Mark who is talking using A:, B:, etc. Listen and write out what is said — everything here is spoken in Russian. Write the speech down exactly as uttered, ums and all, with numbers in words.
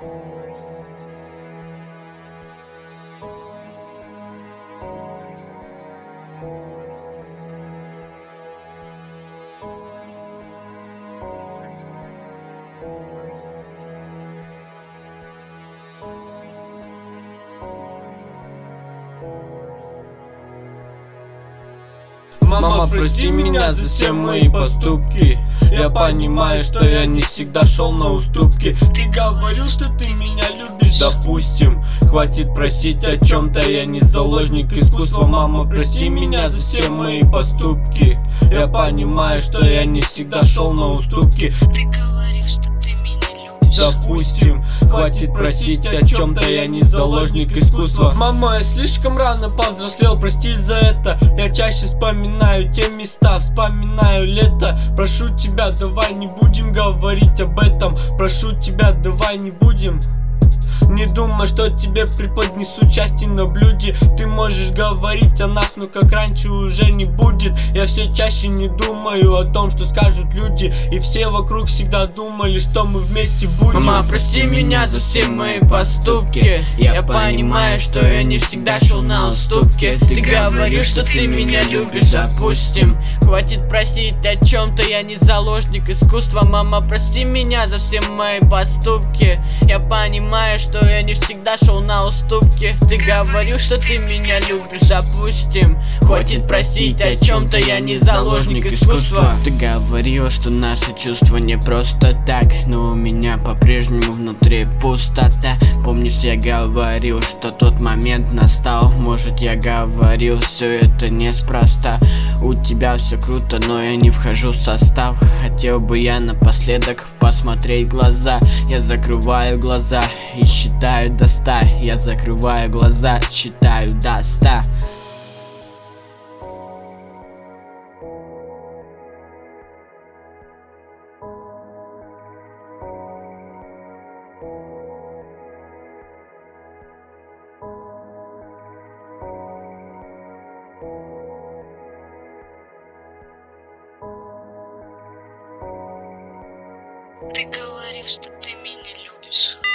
A: Мама, прости меня за все мои поступки. Я понимаю, что я не всегда шел на уступки. Ты говорил, что ты меня любишь, допустим. Хватит просить о чем-то, я не заложник искусства. Мама, прости меня за все мои поступки. Я понимаю, что я не всегда шел на уступки.
B: Ты говорил, что ты меня любишь,
A: допустим. Хватит просить о чем-то, я не заложник искусства. Мама, я слишком рано повзрослел, прости за это. Я чаще вспоминаю те места, вспоминаю лето. Прошу тебя, давай не будем говорить об этом. Прошу тебя, давай не будем. Не думай, что тебе преподнесу части на блюде. Ты можешь говорить о нас, но как раньше уже не будет. Я все чаще не думаю о том, что скажут люди. И все вокруг всегда думали, что мы вместе будем.
C: Мама, прости меня за все мои поступки. Я понимаю, что я не всегда шел на уступки. Ты говоришь, что ты меня любишь, допустим. Хватит просить о чем-то, я не заложник искусства. Мама, прости меня за все мои поступки. Я понимаю, что я не всегда шел на уступки. Ты говорил, что ты меня любишь, допустим. Хватит просить о чем-то, я не заложник искусства. Ты говорил, что наши чувства не просто так, но у меня по-прежнему внутри пустота. Помнишь, я говорил, что тот момент настал. Может, я говорил, все это неспроста. У тебя все круто, но я не вхожу в состав. Хотел бы я напоследок посмотреть в глаза. Я закрываю глаза и считаю до ста. Я закрываю глаза, считаю до ста.
B: ты говорил, что ты меня любишь.